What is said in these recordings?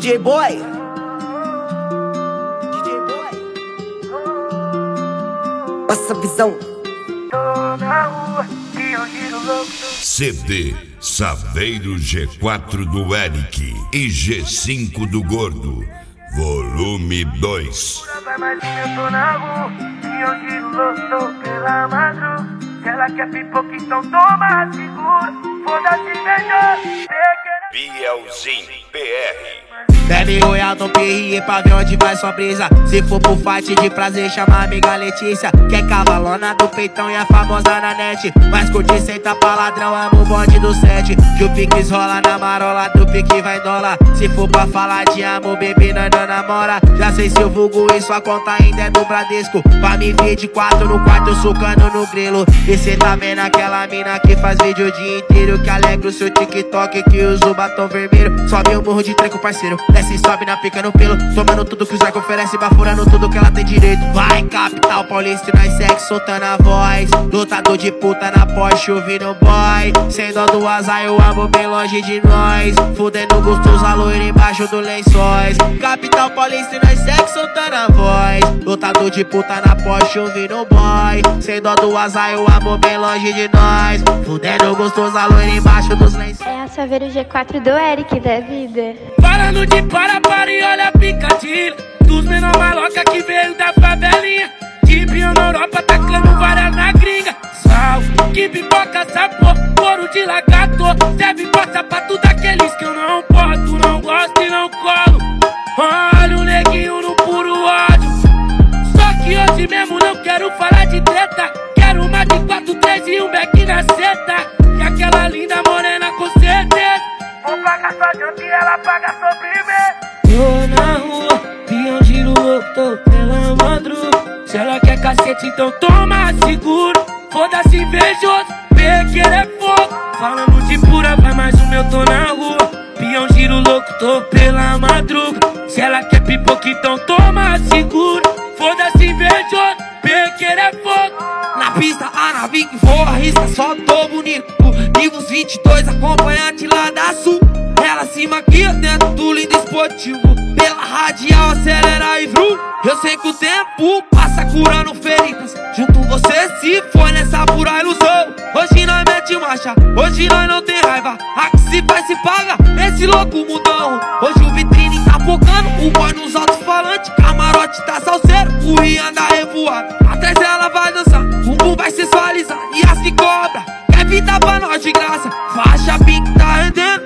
DJ Boy. Nossa visão. CD Saveiro G4 do Eric e G5 do Gordo, volume 2. Vai mais um, eu tô na rua, e eu giro louco pela madruga. Se ela quer pipoca, então toma, segura. Foda-se, beijou, Bielzinho PR. Deve olhar no PRE pra ver onde vai sua brisa. Se for pro fight de prazer, chama a amiga Letícia, que é cavalona do peitão e a famosa na net. Mas curte senta pra ladrão, amo o bonde do 7. Que o piques rola na marola, do pique vai dólar. Se for pra falar de amor, bebê, nós não namora. Já sei se eu vulgo e sua conta ainda é do Bradesco. Pra me ver de 4 no quarto, sucando no grilo. E cê tá vendo aquela mina que faz vídeo o dia inteiro, que alegra o seu TikTok, que usa o batom vermelho. Sobe o morro de treco, parceiro, desce e sobe na pica no pelo, tomando tudo que o Zarco oferece, bafurando tudo que ela tem direito. Vai, capital paulista e nós segue soltando a voz. Lutador de puta na Porsche, ouvindo boy. Sem dó do azar, eu amo bem longe de nós. Fudendo gostoso, a loira embaixo do lençóis. Capital paulista e nós segue soltando a voz. Lutador de puta na Porsche, ouvindo boy. Sem dó do azar, eu amo bem longe de nós. Fudendo gostoso, a loira embaixo dos lençóis. É a Saveiro G4 do Eric da vida. Falando de para e olha a picadilha dos menor maloca que veio da favelinha. De Bion na Europa, tacando várias na gringa. Sal, que pipoca, sabor, couro de lagarto. Serve pra sapato daqueles que eu não posto, não gosto e não colo. Olha o neguinho no puro ódio. Só que hoje mesmo não quero falar de treta. Quero uma de 4, 3 e um back na seta. E aquela linda morena com certeza. Vou pagar sua janta e ela paga sobremesa. Tô na rua, pião giro louco, tô pela madruga. Se ela quer cacete, então toma, seguro. Foda-se, invejoso, pequeno é fogo. Falando de pura, vai mais um, eu tô na rua. Pião giro louco, tô pela madruga. Se ela quer pipoca, então toma, seguro. Foda-se, invejoso, pequeno é fogo. Na pista, a nave que voa, arrisca, só tô bonito. Livros 22, acompanhante lá da Sul. Ela se maquia dentro do lindo esportivo. Pela radial acelera e vrum. Eu sei que o tempo passa curando feridas. Junto você se foi nessa pura ilusão. Hoje nós mete marcha, hoje nós não tem raiva. A que se faz se paga, esse louco mudão. Hoje o vitrine tá focando, o boy nos alto-falantes. Camarote tá salseiro, o Rian da revoada. Atrás dela vai dançar, o bumbum vai sensualizar. E as que cobra, quer vida pra nós de graça. Faixa pink tá rendendo.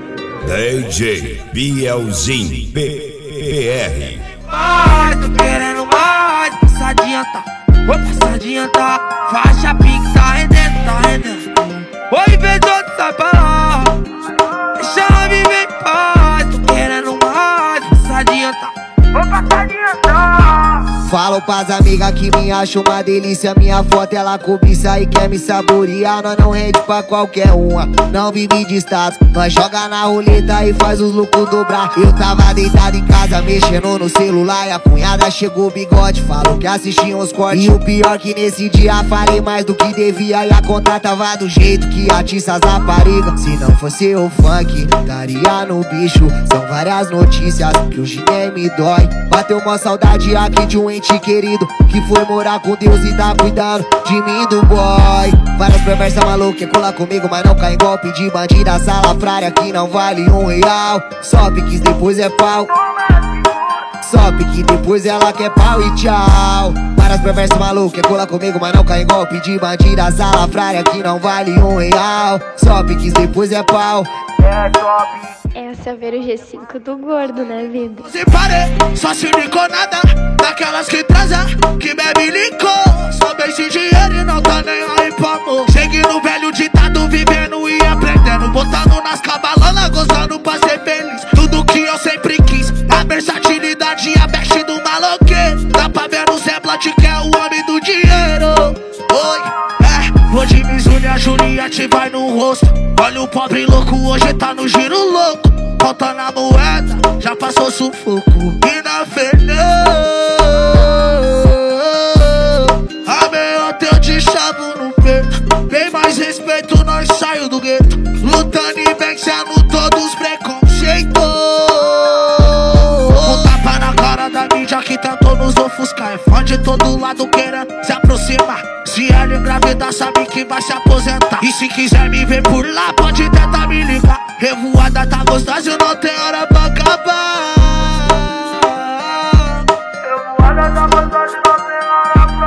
DJ Bielzinho PR. Mais, tô querendo mais. Passa adianta, vou passar adianta. Faixa pink tá rendendo, tá rendendo. Oi, invejoso, sai pra lá. Deixa ela viver em paz. Tô querendo mais. Passa adianta, vou passar adianta. Falo pras amigas que me acham uma delícia. Minha foto ela cobiça e quer me saborear. Nós não rende pra qualquer uma, não vive de status. Nós joga na roleta e faz os lucros dobrar. Eu tava deitado em casa mexendo no celular, e a cunhada chegou bigode, falou que assistia uns cortes. E o pior que nesse dia falei mais do que devia. E a conta tava do jeito que atiça as raparigas. Se não fosse o funk, estaria no bicho. São várias notícias que hoje nem me dói. Bateu uma saudade aqui de um ente querido que foi morar com Deus e tá cuidando de mim, do boy. Várias perversas malucas que cola comigo, mas não cai em golpe de bandida salafrária que não vale R$1. Só piques depois é pau. Só pique depois ela quer pau e tchau. Várias perversas malucas que cola comigo, mas não cai em golpe de bandida salafrária que não vale R$1. Só piques depois é pau. É a Saveiro G5 do Gordo na vida. Se pare, só se liconada, daquelas que transa, que bebe licor. Só bem sem dinheiro e não tá nem aí pro amor. Seguindo o velho ditado, vivendo e aprendendo. Botando nas cabalonas, gozando pra ser feliz. Tudo que eu sempre quis, a versatilidade e a best do maloqueiro. Dá pra ver no Zé Blat que é o homem do dinheiro. Oi, hoje Mizuno e a Juliette vai no rosto. Olha o pobre louco, hoje tá no giro louco. Contando a moeda, já passou sufoco. E na Fernão, a meia eu te chavo no peito. Bem mais respeito, nós saio do gueto. Lutando e vencendo todos os preconceitos. que tentou nos ofuscar. É fã de todo lado querendo se aproximar. Se ela engravidar, sabe que vai se aposentar. E se quiser me ver por lá, pode tentar me ligar. Revoada tá gostosa e não tem hora pra acabar. Revoada tá gostosa e não tem hora pra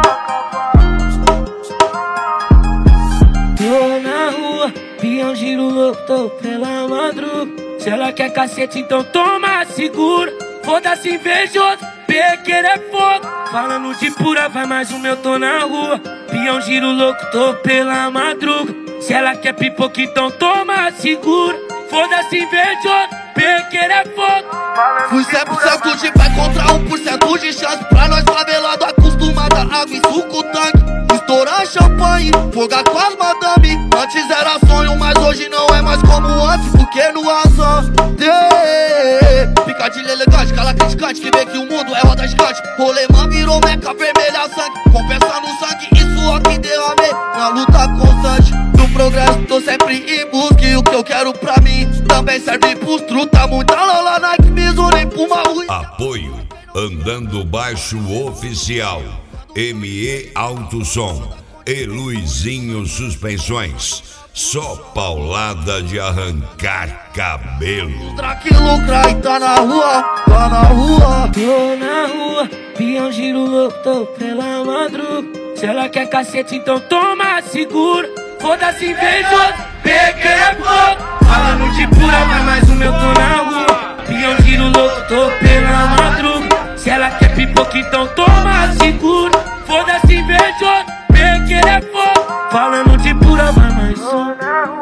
acabar. Tô na rua, pião giro louco, tô pela madruga. Se ela quer cacete, então toma, segura. Foda-se invejoso, pequeno é fogo. Falando de pura, vai mais um meu, tô na rua. Pião giro louco, tô pela madruga. Se ela quer pipoca, então toma, segura. Foda-se invejoso, pequeno é fogo. Fui 100% de pé contra 1% de chance. Pra nós favelado, acostumado a água e suco tanque. Estourar champanhe, fogar com as madame. Antes era sonho, mas hoje não é mais como antes. Porque no ação, picadilha elegante, cala criticante. Que vê que o mundo é roda gigante. Rolemã virou meca, vermelha sangue. Compensando sangue e suor que derramei na luta constante. Do progresso, tô sempre em busca. E o que eu quero pra mim também serve pros truta. Muita lola, Nike, Mizuno e Puma. Apoio Andando Baixo Oficial, ME Alto Som e Luizinho Suspensões. Só paulada de arrancar cabelo. Que lucra e tá na rua, tá na rua. Tô na rua, pião giro louco, tô pela madruga. Se ela quer cacete, então toma, segura. Foda-se invejoso, pequeno é fogo. Falando de pura, vai mais um meu, tô na rua. Pião giro louco, tô pela madruga. Se ela quer pipoca, então toma, segura. Foda-se invejoso, pequeno é fogo. Falando de pura, vai mais um.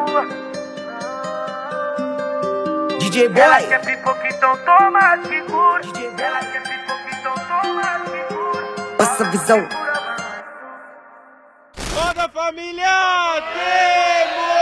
DJ Boy. Ela quer pipoca, então toma, segura. Ela quer pipoca, então toma, segura. Passa visão. Toda família, demo!